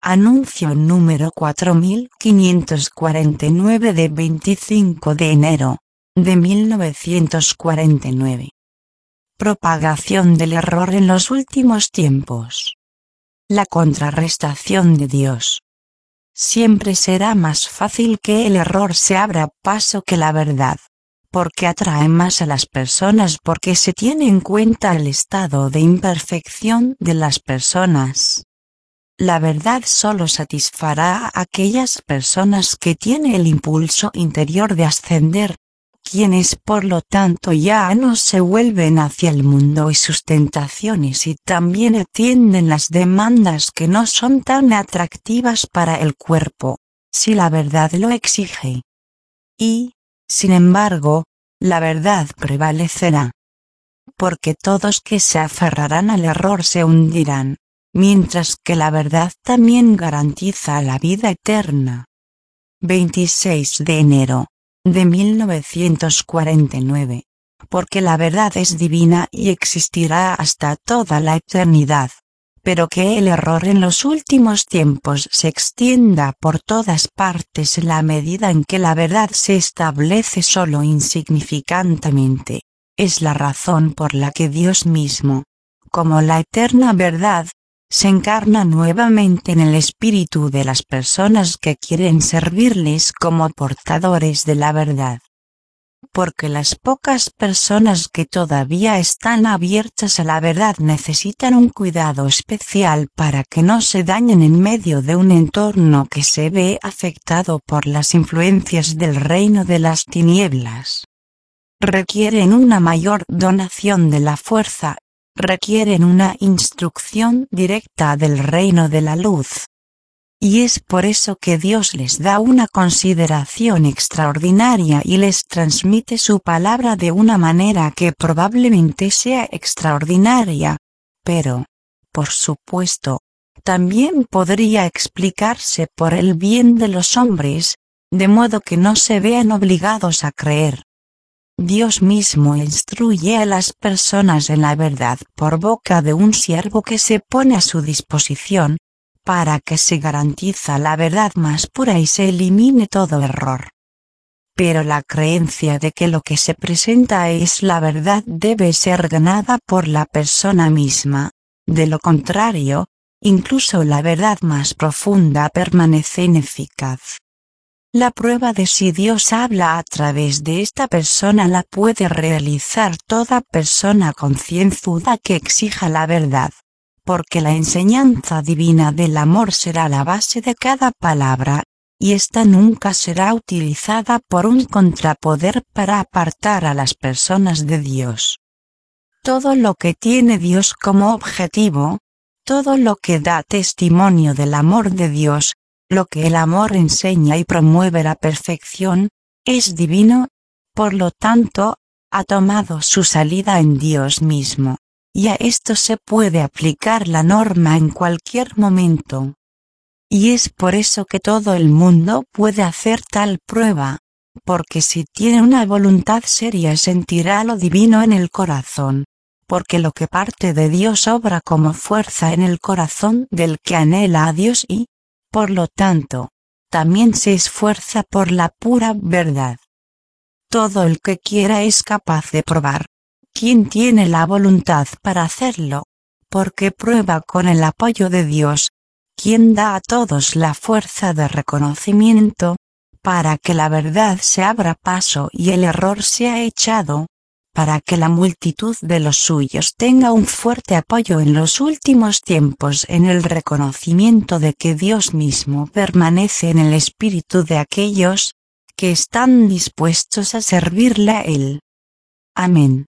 Anuncio número 4549 de 25 de enero de 1949. Propagación del error en los últimos tiempos. La contrarrestación de Dios. Siempre será más fácil que el error se abra paso que la verdad, porque atrae más a las personas porque se tiene en cuenta el estado de imperfección de las personas. La verdad solo satisfará a aquellas personas que tienen el impulso interior de ascender, quienes por lo tanto ya no se vuelven hacia el mundo y sus tentaciones y también atienden las demandas que no son tan atractivas para el cuerpo, si la verdad lo exige. Y, sin embargo, la verdad prevalecerá. Porque todos que se aferrarán al error se hundirán, mientras que la verdad también garantiza la vida eterna. 26 de enero de 1949. Porque la verdad es divina y existirá hasta toda la eternidad, pero que el error en los últimos tiempos se extienda por todas partes en la medida en que la verdad se establece solo insignificantemente, es la razón por la que Dios mismo, como la eterna verdad, se encarna nuevamente en el espíritu de las personas que quieren servirles como portadores de la verdad. Porque las pocas personas que todavía están abiertas a la verdad necesitan un cuidado especial para que no se dañen en medio de un entorno que se ve afectado por las influencias del reino de las tinieblas. Requieren una mayor donación de la fuerza, requieren una instrucción directa del reino de la luz. Y es por eso que Dios les da una consideración extraordinaria y les transmite su palabra de una manera que probablemente sea extraordinaria, pero, por supuesto, también podría explicarse por el bien de los hombres, de modo que no se vean obligados a creer. Dios mismo instruye a las personas en la verdad por boca de un siervo que se pone a su disposición, para que se garantiza la verdad más pura y se elimine todo error. Pero la creencia de que lo que se presenta es la verdad debe ser ganada por la persona misma, de lo contrario, incluso la verdad más profunda permanece ineficaz. La prueba de si Dios habla a través de esta persona la puede realizar toda persona concienzuda que exija la verdad, porque la enseñanza divina del amor será la base de cada palabra, y ésta nunca será utilizada por un contrapoder para apartar a las personas de Dios. Todo lo que tiene Dios como objetivo, todo lo que da testimonio del amor de Dios, lo que el amor enseña y promueve la perfección, es divino, por lo tanto, ha tomado su salida en Dios mismo, y a esto se puede aplicar la norma en cualquier momento. Y es por eso que todo el mundo puede hacer tal prueba, porque si tiene una voluntad seria sentirá lo divino en el corazón, porque lo que parte de Dios obra como fuerza en el corazón del que anhela a Dios y, por lo tanto, también se esfuerza por la pura verdad. Todo el que quiera es capaz de probar. ¿Quién tiene la voluntad para hacerlo? Porque prueba con el apoyo de Dios, quien da a todos la fuerza de reconocimiento, para que la verdad se abra paso y el error sea echado, para que la multitud de los suyos tenga un fuerte apoyo en los últimos tiempos en el reconocimiento de que Dios mismo permanece en el espíritu de aquellos que están dispuestos a servirle a Él. Amén.